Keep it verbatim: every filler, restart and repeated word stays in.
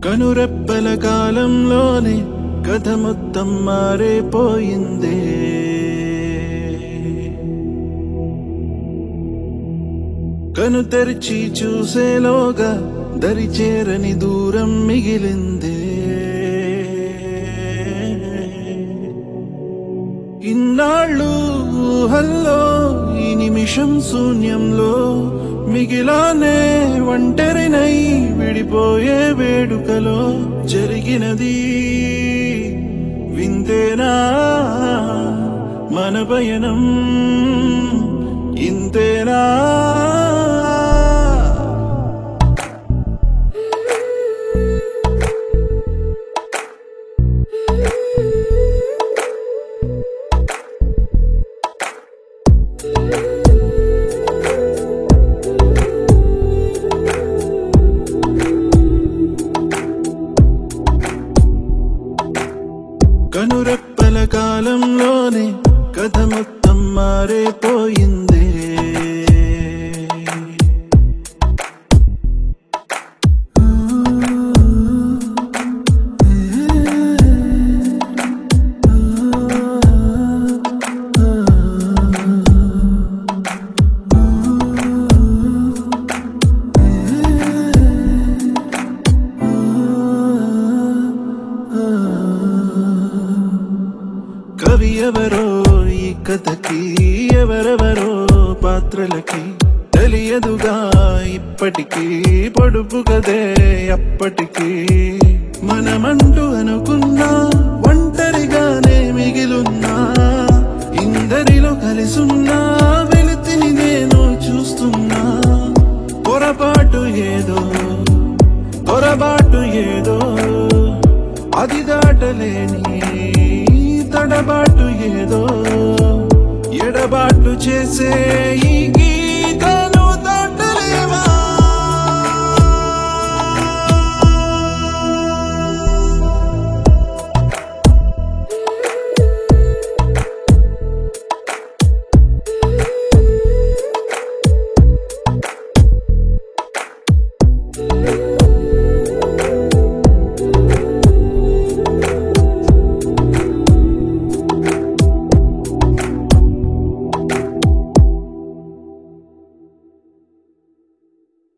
కనురెప్పల కాలంలోనే కథ మొత్తం మారిపోయిందే. కను తెరిచి చూసేలోగా దరి చేరని దూరం మిగిలిందే. ఇన్నాళ్ళు ఊహల్లో ఈ నిమిషం శూన్యంలో మిగిలానే ఒంటరినై విడిపోయే వేడుకలో జరిగినది వింతేనా మన పయనం ఇంతేనా. కనురెప్పల కాలంలోనే కథ మొత్తం మారిపోయిందే. కవి ఎవరో ఈ కథకి, ఎవరెవరో పాత్రలకి తెలియదుగా ఇప్పటికీ, పొడుపు కదే అప్పటికీ. మనమంటూ అనుకున్నా ఒంటరిగానే మిగిలున్నా, ఇందరిలో కలిసున్నా వెలితిని నేను చూస్తున్నా. పొరపాటు ఏదో పొరపాటు ఏదో అది దాటలేని తడబాటు ఏదో ఎడబాటు చేసే ఈ